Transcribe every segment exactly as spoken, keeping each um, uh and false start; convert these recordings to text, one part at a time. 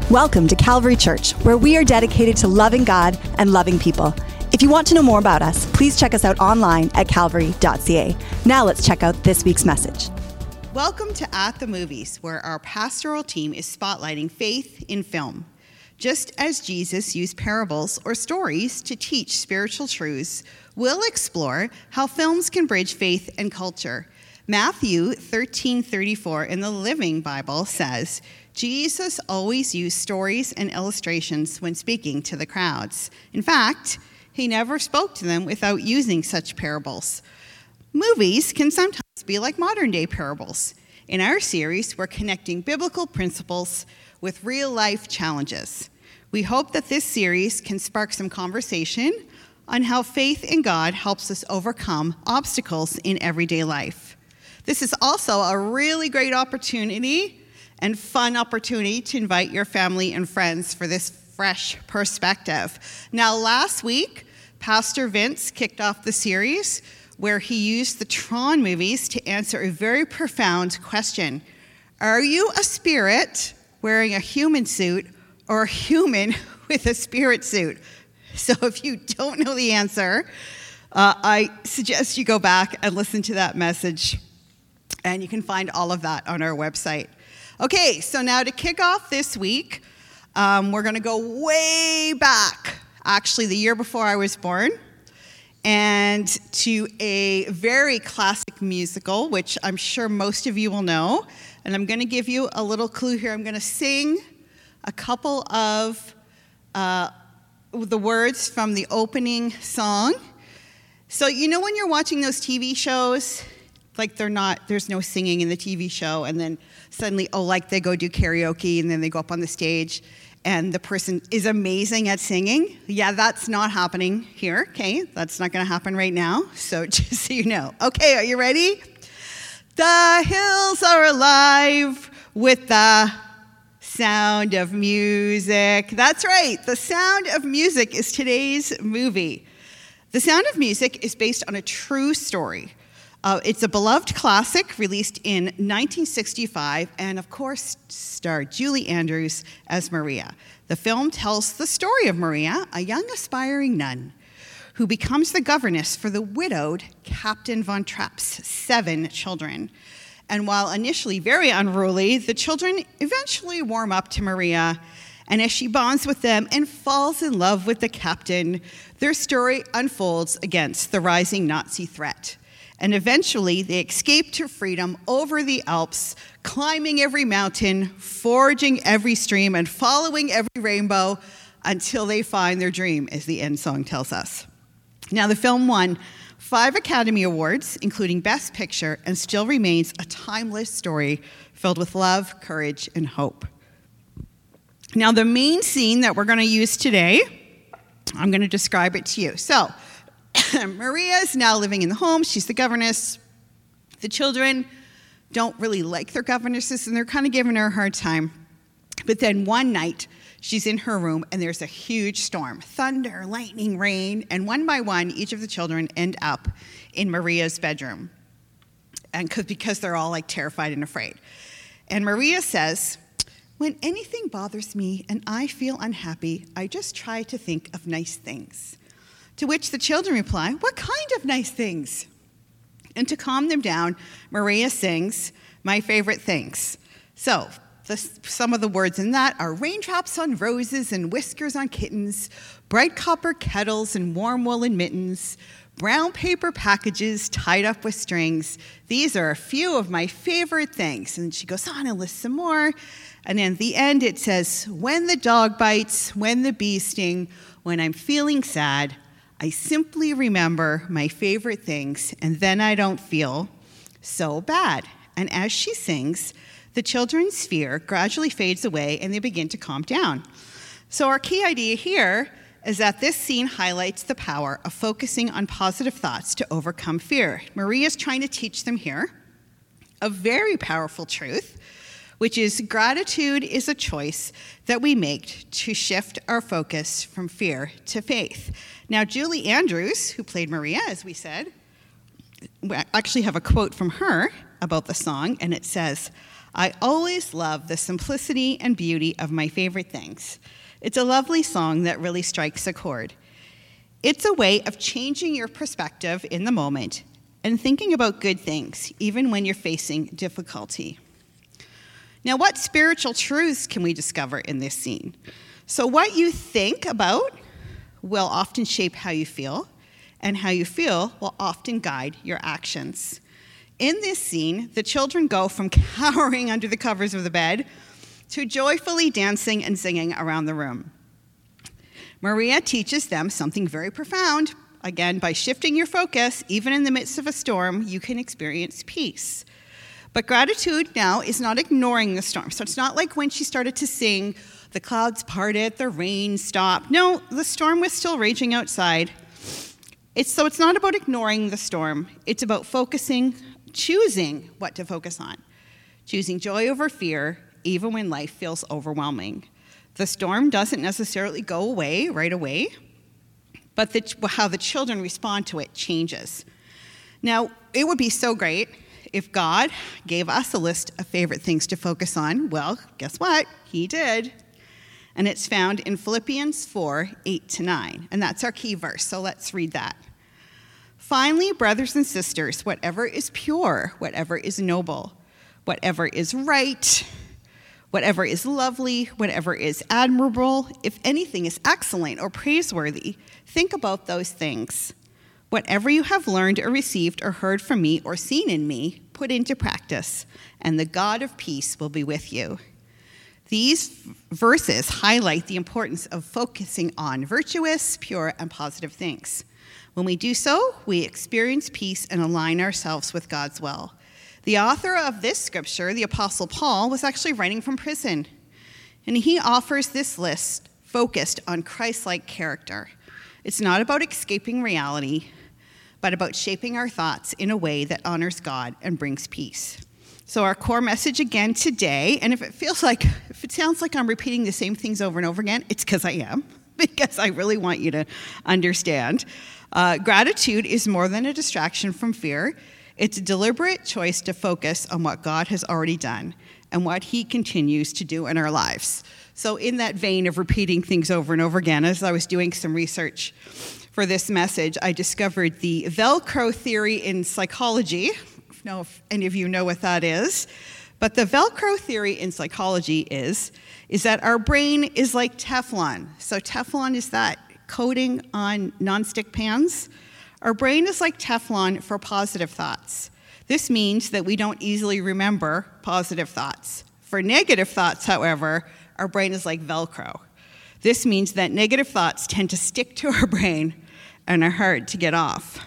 Welcome to Calvary Church, where we are dedicated to loving God and loving people. If you want to know more about us, please check us out online at calvary dot c a. Now let's check out this week's message. Welcome to At the Movies, where our pastoral team is spotlighting faith in film. Just as Jesus used parables or stories to teach spiritual truths, we'll explore how films can bridge faith and culture. Matthew thirteen thirty-four in the Living Bible says, Jesus always used stories and illustrations when speaking to the crowds. In fact, he never spoke to them without using such parables. Movies can sometimes be like modern-day parables. In our series, we're connecting biblical principles with real-life challenges. We hope that this series can spark some conversation on how faith in God helps us overcome obstacles in everyday life. This is also a really great opportunity and fun opportunity to invite your family and friends for this fresh perspective. Now, last week, Pastor Vince kicked off the series where he used the Tron movies to answer a very profound question. Are you a spirit wearing a human suit or a human with a spirit suit? So if you don't know the answer, uh, I suggest you go back and listen to that message, and you can find all of that on our website. Okay, so now to kick off this week, um, we're going to go way back, actually the year before I was born, and to a very classic musical, which I'm sure most of you will know. And I'm going to give you a little clue here. I'm going to sing a couple of uh, the words from the opening song. So you know when you're watching those T V shows, like they're not, there's no singing in the T V show, and then suddenly, oh, like they go do karaoke, and then they go up on the stage, and the person is amazing at singing. Yeah, that's not happening here, okay? That's not going to happen right now, so just so you know. Okay, are you ready? The hills are alive with the sound of music. That's right, The Sound of Music is today's movie. The Sound of Music is based on a true story. Uh, it's a beloved classic released in nineteen sixty-five and, of course, starred Julie Andrews as Maria. The film tells the story of Maria, a young aspiring nun who becomes the governess for the widowed Captain Von Trapp's seven children. And while initially very unruly, the children eventually warm up to Maria, and as she bonds with them and falls in love with the captain, their story unfolds against the rising Nazi threat. And eventually, they escape to freedom over the Alps, climbing every mountain, forging every stream, and following every rainbow until they find their dream, as the end song tells us. Now, the film won five Academy Awards, including Best Picture, and still remains a timeless story filled with love, courage, and hope. Now, the main scene that we're going to use today, I'm going to describe it to you. So, Maria is now living in the home. She's the governess. The children don't really like their governesses, and they're kind of giving her a hard time. But then one night, she's in her room, and there's a huge storm. Thunder, lightning, rain, and one by one, each of the children end up in Maria's bedroom, and because they're all like terrified and afraid. And Maria says, "When anything bothers me and I feel unhappy, I just try to think of nice things." To which the children reply, "What kind of nice things?" And to calm them down, Maria sings my favorite things. So the, some of the words in that are raindrops on roses and whiskers on kittens, bright copper kettles and warm woolen mittens, brown paper packages tied up with strings. These are a few of my favorite things. And she goes on and lists some more. And then at the end it says, when the dog bites, when the bee sting, when I'm feeling sad, I simply remember my favorite things, and then I don't feel so bad. And as she sings, the children's fear gradually fades away, and they begin to calm down. So our key idea here is that this scene highlights the power of focusing on positive thoughts to overcome fear. Maria's trying to teach them here a very powerful truth, which is gratitude is a choice that we make to shift our focus from fear to faith. Now, Julie Andrews, who played Maria, as we said, we actually have a quote from her about the song, and it says, I always love the simplicity and beauty of my favorite things. It's a lovely song that really strikes a chord. It's a way of changing your perspective in the moment and thinking about good things, even when you're facing difficulty. Now, what spiritual truths can we discover in this scene? So what you think about will often shape how you feel, and how you feel will often guide your actions. In this scene, the children go from cowering under the covers of the bed to joyfully dancing and singing around the room. Maria teaches them something very profound. Again, by shifting your focus, even in the midst of a storm, you can experience peace. But gratitude now is not ignoring the storm. So it's not like when she started to sing, the clouds parted, the rain stopped. No, the storm was still raging outside. It's, so it's not about ignoring the storm. It's about focusing, choosing what to focus on. Choosing joy over fear, even when life feels overwhelming. The storm doesn't necessarily go away right away, but the, how the children respond to it changes. Now, it would be so great if God gave us a list of favorite things to focus on. Well, guess what? He did. And it's found in Philippians four, eight to nine. And that's our key verse, so let's read that. Finally, brothers and sisters, whatever is pure, whatever is noble, whatever is right, whatever is lovely, whatever is admirable, if anything is excellent or praiseworthy, think about those things. Whatever you have learned or received or heard from me or seen in me, put into practice, and the God of peace will be with you. These verses highlight the importance of focusing on virtuous, pure, and positive things. When we do so, we experience peace and align ourselves with God's will. The author of this scripture, the Apostle Paul, was actually writing from prison, and he offers this list focused on Christ-like character. It's not about escaping reality, but about shaping our thoughts in a way that honors God and brings peace. So our core message again today, and if it feels like, if it sounds like I'm repeating the same things over and over again, it's because I am, because I really want you to understand. Uh, gratitude is more than a distraction from fear. It's a deliberate choice to focus on what God has already done and what he continues to do in our lives. So in that vein of repeating things over and over again, as I was doing some research for this message, I discovered the Velcro theory in psychology. I don't know if any of you know what that is, but the Velcro theory in psychology is, is that our brain is like Teflon. So Teflon is that coating on nonstick pans. Our brain is like Teflon for positive thoughts. This means that we don't easily remember positive thoughts. For negative thoughts, however, our brain is like Velcro. This means that negative thoughts tend to stick to our brain and are hard to get off.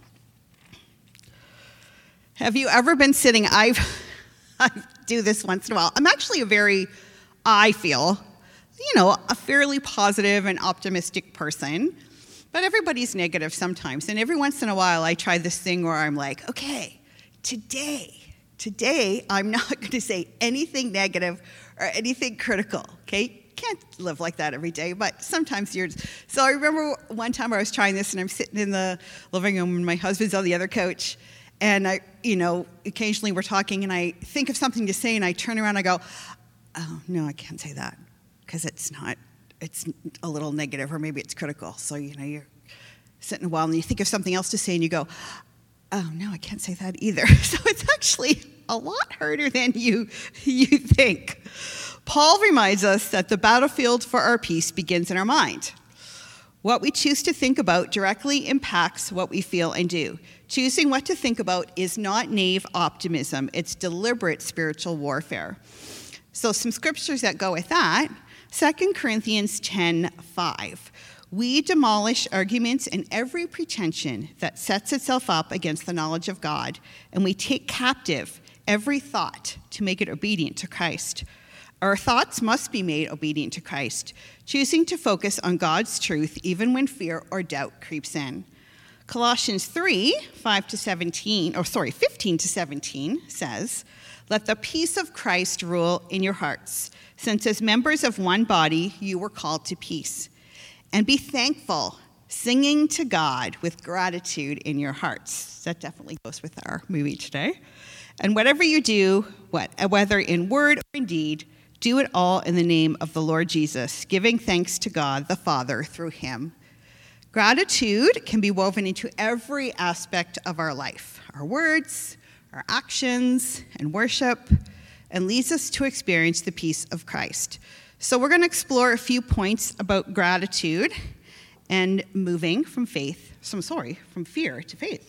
Have you ever been sitting, I've, I do this once in a while. I'm actually a very, I feel, you know, a fairly positive and optimistic person, but everybody's negative sometimes. And every once in a while I try this thing where I'm like, okay, today, today I'm not going to say anything negative or anything critical, okay? Can't live like that every day, but sometimes you're. So I remember one time I was trying this, and I'm sitting in the living room, and my husband's on the other couch, and I, you know, occasionally we're talking, and I think of something to say, and I turn around, and I go, oh, no, I can't say that, because it's not, it's a little negative, or maybe it's critical. So, you know, you're sitting a while, and you think of something else to say, and you go, oh, no, I can't say that either. So it's actually a lot harder than you you think. Paul reminds us that the battlefield for our peace begins in our mind. What we choose to think about directly impacts what we feel and do. Choosing what to think about is not naive optimism. It's deliberate spiritual warfare. So some scriptures that go with that, Second Corinthians ten five. We demolish arguments and every pretension that sets itself up against the knowledge of God, and we take captive every thought to make it obedient to Christ. Our thoughts must be made obedient to Christ, choosing to focus on God's truth even when fear or doubt creeps in. Colossians three, five to seventeen, or sorry, fifteen to seventeen says, let the peace of Christ rule in your hearts, since as members of one body you were called to peace. And be thankful, singing to God with gratitude in your hearts. That definitely goes with our movie today. And whatever you do, what, whether in word or in deed, do it all in the name of the Lord Jesus, giving thanks to God the Father through him. Gratitude can be woven into every aspect of our life, our words, our actions, and worship, and leads us to experience the peace of Christ. So we're going to explore a few points about gratitude and moving from faith, so I'm sorry, from fear to faith.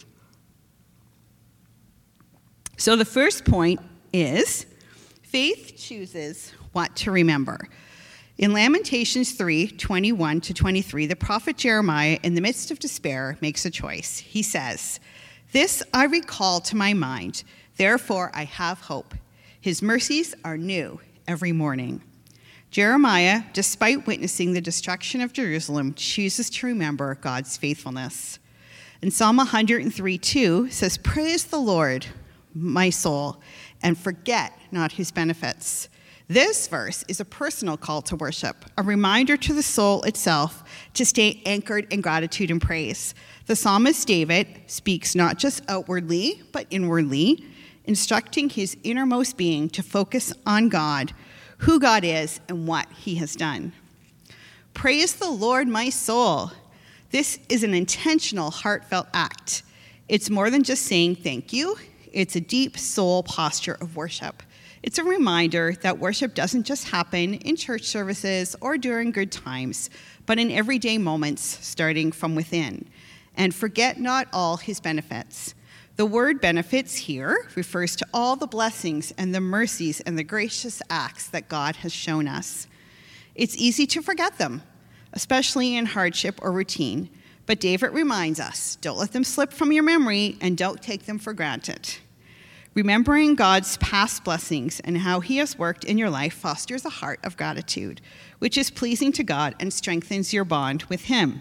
So the first point is faith chooses what to remember. In Lamentations three, twenty-one to twenty-three, the prophet Jeremiah, in the midst of despair, makes a choice. He says, "This I recall to my mind, therefore I have hope. His mercies are new every morning." Jeremiah, despite witnessing the destruction of Jerusalem, chooses to remember God's faithfulness. And Psalm one hundred three, two says, "Praise the Lord, my soul, and forget not his benefits." This verse is a personal call to worship, a reminder to the soul itself to stay anchored in gratitude and praise. The psalmist David speaks not just outwardly, but inwardly, instructing his innermost being to focus on God, who God is, and what he has done. Praise the Lord, my soul. This is an intentional, heartfelt act. It's more than just saying thank you. It's a deep soul posture of worship. It's a reminder that worship doesn't just happen in church services or during good times, but in everyday moments starting from within. And forget not all his benefits. The word benefits here refers to all the blessings and the mercies and the gracious acts that God has shown us. It's easy to forget them, especially in hardship or routine. But David reminds us, don't let them slip from your memory and don't take them for granted. Remembering God's past blessings and how he has worked in your life fosters a heart of gratitude, which is pleasing to God and strengthens your bond with him.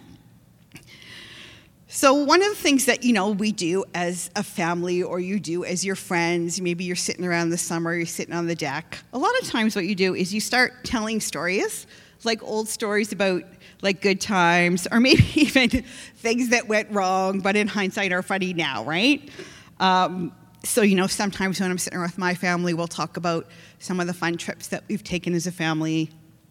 So one of the things that, you know, we do as a family, or you do as your friends, maybe you're sitting around the summer, you're sitting on the deck. A lot of times what you do is you start telling stories, like old stories about like good times, or maybe even things that went wrong, but in hindsight are funny now, right? Um, So, you know, sometimes when I'm sitting with my family, we'll talk about some of the fun trips that we've taken as a family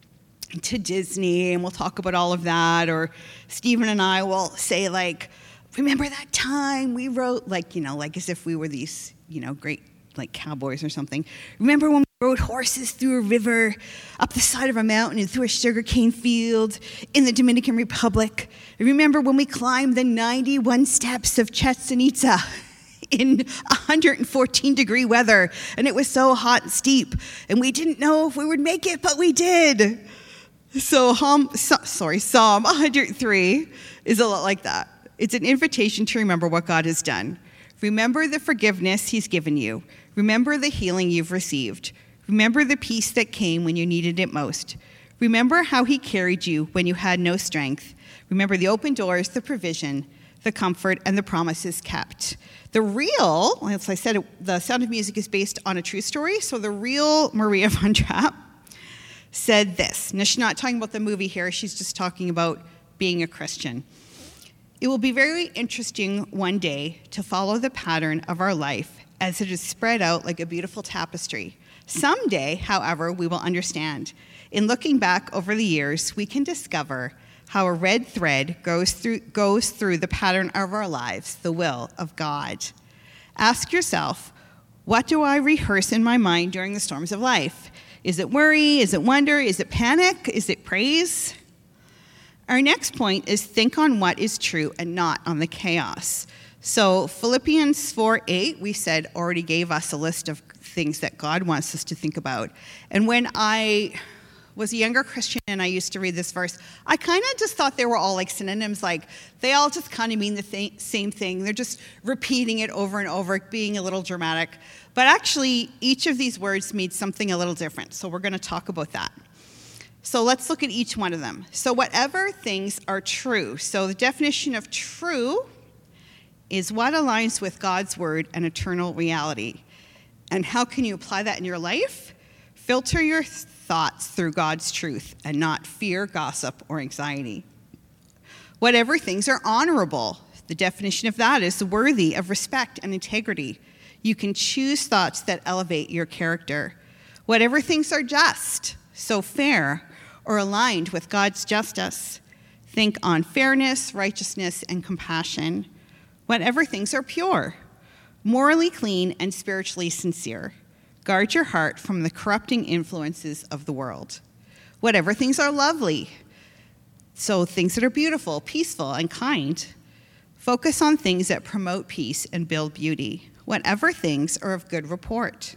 to Disney, and we'll talk about all of that. Or Stephen and I will say, like, remember that time we wrote, like, you know, like as if we were these, you know, great, like, cowboys or something. Remember when we rode horses through a river, up the side of a mountain, and through a sugarcane field in the Dominican Republic? Remember when we climbed the ninety-one steps of Chichen Itza in one hundred fourteen degree weather, and it was so hot and steep, and we didn't know if we would make it, but we did. So, um, so sorry, Psalm one hundred three is a lot like that. It's an invitation to remember what God has done. Remember the forgiveness he's given you. Remember the healing you've received. Remember the peace that came when you needed it most. Remember how he carried you when you had no strength. Remember the open doors, the provision, the comfort, and the promises kept. The real, as I said, the Sound of Music is based on a true story, so the real Maria von Trapp said this. Now, she's not talking about the movie here, she's just talking about being a Christian. "It will be very interesting one day to follow the pattern of our life as it is spread out like a beautiful tapestry. Someday, however, we will understand. In looking back over the years, we can discover how a red thread goes through, goes through the pattern of our lives, the will of God. Ask yourself, what do I rehearse in my mind during the storms of life? Is it worry? Is it wonder? Is it panic? Is it praise?" Our next point is think on what is true and not on the chaos. So Philippians four eight, we said, already gave us a list of things that God wants us to think about. And when I was a younger Christian and I used to read this verse, I kind of just thought they were all like synonyms, like they all just kind of mean the th- same thing. They're just repeating it over and over, being a little dramatic. But actually, each of these words means something a little different. So we're going to talk about that. So let's look at each one of them. So whatever things are true. So the definition of true is what aligns with God's word and eternal reality. And how can you apply that in your life? Filter your thoughts through God's truth and not fear, gossip, or anxiety. Whatever things are honorable. The definition of that is worthy of respect and integrity. You can choose thoughts that elevate your character. Whatever things are just, so fair, or aligned with God's justice. Think on fairness, righteousness, and compassion. Whatever things are pure, morally clean, and spiritually sincere. Guard your heart from the corrupting influences of the world. Whatever things are lovely, so things that are beautiful, peaceful, and kind. Focus on things that promote peace and build beauty. Whatever things are of good report.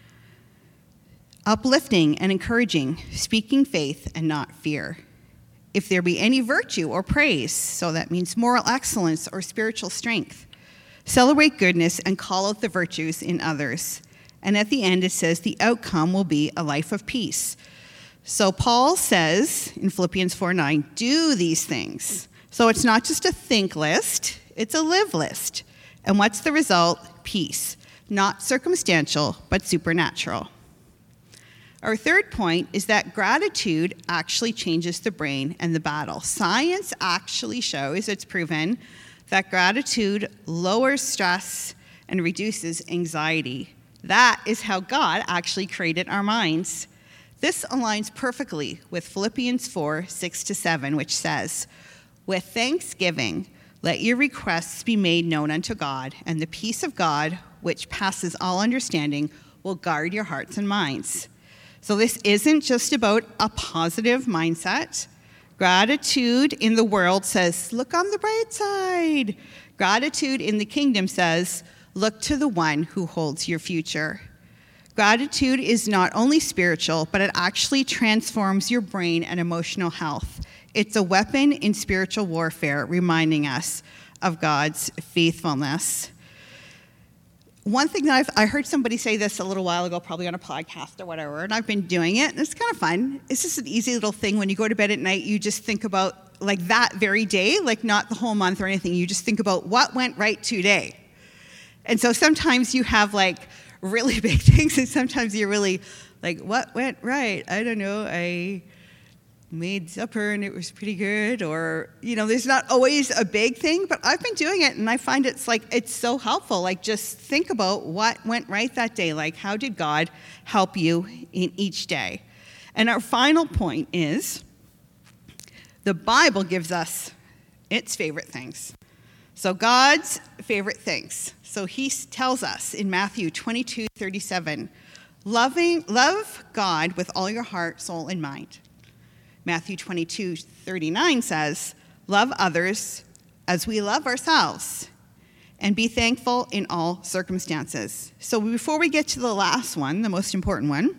Uplifting and encouraging, speaking faith and not fear. If there be any virtue or praise, so that means moral excellence or spiritual strength, celebrate goodness and call out the virtues in others. And at the end it says the outcome will be a life of peace. So Paul says in Philippians four nine, do these things. So it's not just a think list, it's a live list. And what's the result? Peace. Not circumstantial, but supernatural. Our third point is that gratitude actually changes the brain and the battle. Science actually shows, it's proven, that gratitude lowers stress and reduces anxiety. That is how God actually created our minds. This aligns perfectly with Philippians four six to seven, which says, with thanksgiving, let your requests be made known unto God, and the peace of God, which passes all understanding, will guard your hearts and minds. So this isn't just about a positive mindset. Gratitude in the world says, look on the bright side. Gratitude in the kingdom says, look to the one who holds your future. Gratitude is not only spiritual, but it actually transforms your brain and emotional health. It's a weapon in spiritual warfare, reminding us of God's faithfulness. One thing that I've, I heard somebody say this a little while ago, probably on a podcast or whatever, and I've been doing it, and it's kind of fun. It's just an easy little thing. When you go to bed at night, you just think about, like, that very day, like not the whole month or anything. You just think about what went right today. And so sometimes you have, like, really big things, and sometimes you're really, like, what went right? I don't know. I made supper and it was pretty good, or, you know, there's not always a big thing, but I've been doing it and I find it's like, it's so helpful. Like, just think about what went right that day. Like, how did God help you in each day? And our final point is, the Bible gives us its favorite things. So God's favorite things. So he tells us in Matthew twenty-two thirty-seven, loving, love God with all your heart, soul, and mind. Matthew twenty-two thirty-nine says, love others as we love ourselves, and be thankful in all circumstances. So before we get to the last one, the most important one,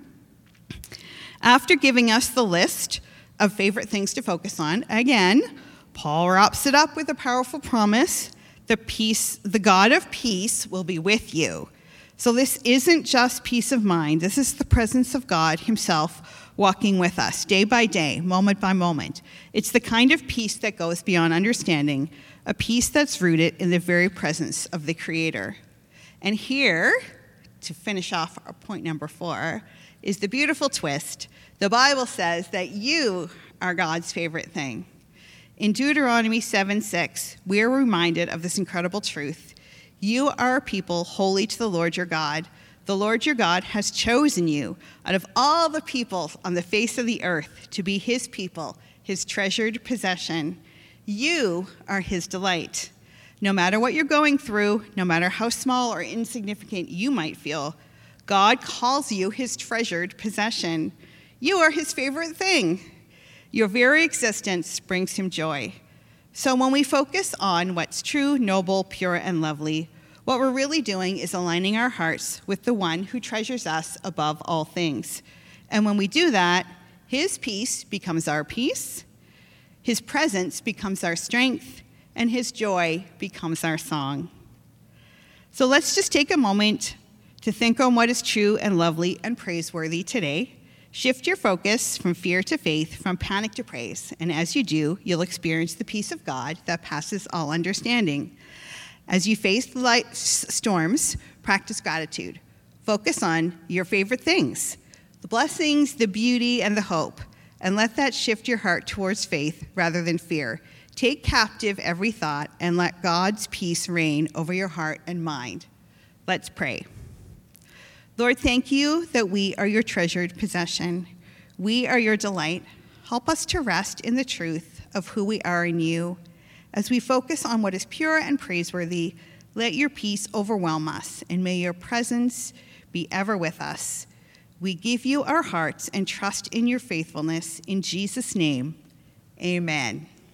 after giving us the list of favorite things to focus on, again, Paul wraps it up with a powerful promise: the peace, the God of peace will be with you. So this isn't just peace of mind. This is the presence of God himself walking with us day by day, moment by moment. It's the kind of peace that goes beyond understanding, a peace that's rooted in the very presence of the Creator. And here, to finish off our point number four, is the beautiful twist. The Bible says that you are God's favorite thing. In Deuteronomy seven six, we are reminded of this incredible truth. You are a people holy to the Lord your God. The Lord your God has chosen you out of all the people on the face of the earth to be his people, his treasured possession. You are his delight. No matter what you're going through, no matter how small or insignificant you might feel, God calls you his treasured possession. You are his favorite thing. Your very existence brings him joy. So when we focus on what's true, noble, pure, and lovely, what we're really doing is aligning our hearts with the one who treasures us above all things. And when we do that, his peace becomes our peace, his presence becomes our strength, and his joy becomes our song. So let's just take a moment to think on what is true and lovely and praiseworthy today. Shift your focus from fear to faith, from panic to praise. And as you do, you'll experience the peace of God that passes all understanding. As you face life's storms, practice gratitude. Focus on your favorite things, the blessings, the beauty, and the hope, and let that shift your heart towards faith rather than fear. Take captive every thought and let God's peace reign over your heart and mind. Let's pray. Lord, thank you that we are your treasured possession. We are your delight. Help us to rest in the truth of who we are in you. As we focus on what is pure and praiseworthy, let your peace overwhelm us, and may your presence be ever with us. We give you our hearts and trust in your faithfulness. In Jesus' name, amen.